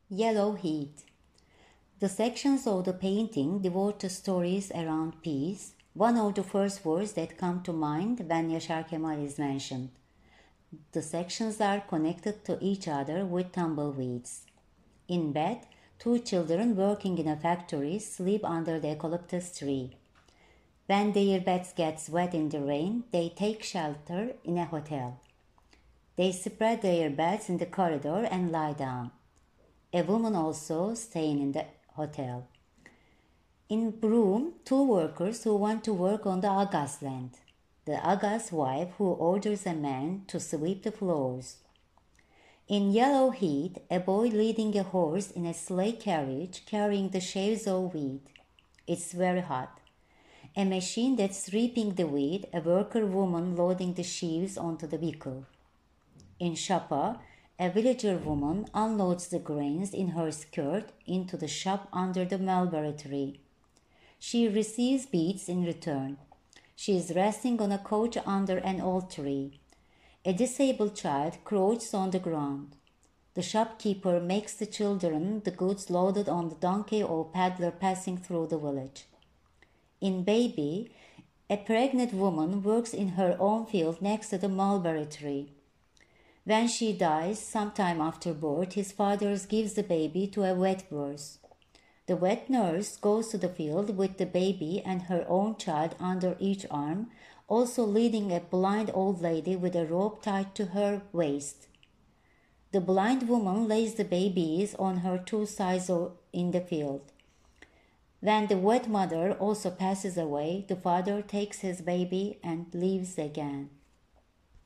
Yellow Heat. The sections of the painting devote to stories around peace, one of the first words that come to mind when Yaşar Kemal is mentioned. The sections are connected to each other with tumbleweeds. In bed, two children working in a factory sleep under the eucalyptus tree. When their beds get wet in the rain, they take shelter in a hotel. They spread their beds in the corridor and lie down. A woman also staying in the hotel. In Broome, two workers who want to work on the Aga's land. The Aga's wife who orders a man to sweep the floors. In Yellow Heat, a boy leading a horse in a sleigh carriage carrying the sheaves of wheat. It's very hot. A machine that's reaping the wheat, a worker woman loading the sheaves onto the vehicle. In Shapa, a villager woman unloads the grains in her skirt into the shop under the mulberry tree. She receives beads in return. She is resting on a couch under an old tree. A disabled child crouches on the ground. The shopkeeper makes the children the goods loaded on the donkey or peddler passing through the village. In Baby, a pregnant woman works in her own field next to the mulberry tree. When she dies, sometime after birth, his father gives the baby to a wet nurse. The wet nurse goes to the field with the baby and her own child under each arm, also leading a blind old lady with a rope tied to her waist. The blind woman lays the babies on her two sides in the field. When the wet mother also passes away, the father takes his baby and leaves again.